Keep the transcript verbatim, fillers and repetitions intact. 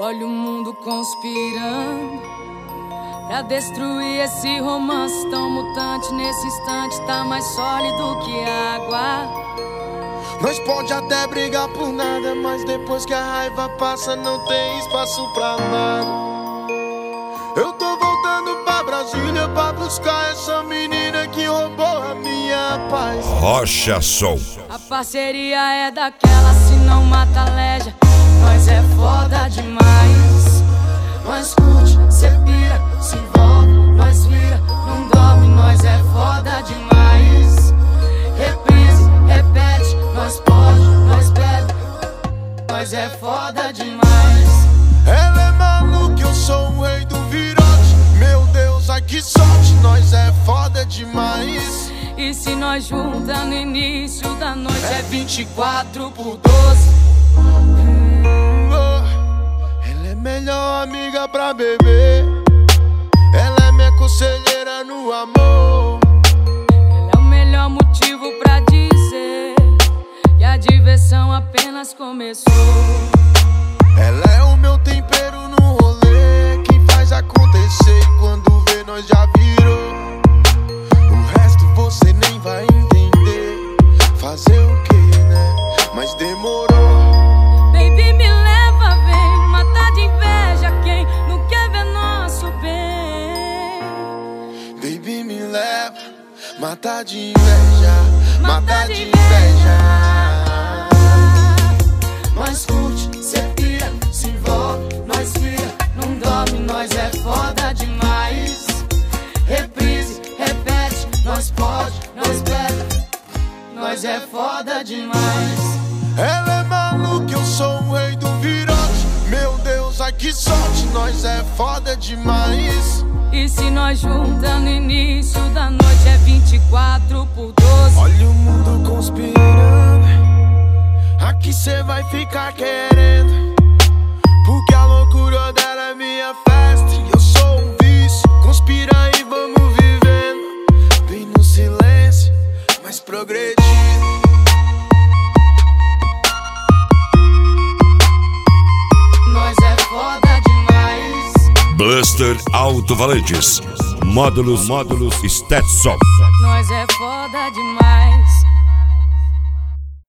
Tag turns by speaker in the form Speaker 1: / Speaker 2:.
Speaker 1: Olha o mundo conspirando pra destruir esse romance tão mutante. Nesse instante tá mais sólido que água.
Speaker 2: Nós pode até brigar por nada, mas depois que a raiva passa não tem espaço pra nada. Eu tô voltando pra Brasília pra buscar essa menina que roubou a minha paz.
Speaker 3: Rocha Som.
Speaker 1: A parceria é daquela, se não mata leja. Nós é foda demais. Nós curte, cê pira, se envolve, nós vira, não dorme, nós é foda demais. Reprise, repete, nós pode, nós bebe, nós é foda demais.
Speaker 2: Ela é maluca, eu sou o rei do virote. Meu Deus, ai que sorte, nós é foda demais.
Speaker 1: E se nós junta no início da noite é vinte e quatro por doze.
Speaker 2: Ela é melhor amiga pra beber. Ela é minha conselheira no amor.
Speaker 1: Ela é o melhor motivo pra dizer que a diversão apenas começou.
Speaker 2: Ela é o meu tempero no rolê, quem faz acontecer e quando vê nós já virou. O resto você nem vai entender. Fazer o que, né? Mas demorou.
Speaker 1: Baby, me leva, vem matar de inveja quem não quer ver nosso bem.
Speaker 2: Baby, me leva, matar de inveja, matar de inveja.
Speaker 1: Nós curte, cê pira, se envolve, nós vira, não dorme, nós é foda demais. Reprise, repete, nós pode, nós bebe, nós é foda demais.
Speaker 2: Ela é maluca, eu sou o rei do virote. Meu Deus, ai que sorte, nós é foda demais.
Speaker 1: E se nós junta no início da noite é vinte e quatro por doze.
Speaker 2: Olha o mundo conspirando, aqui cê vai ficar querendo, porque a loucura dela é minha festa e eu sou um vício. Conspira e vamos vivendo, bem no silêncio, mas progredindo.
Speaker 1: Nós é foda demais.
Speaker 3: Buster Alto Valentes. Módulos, módulos, Stetson.
Speaker 1: Nós é foda demais.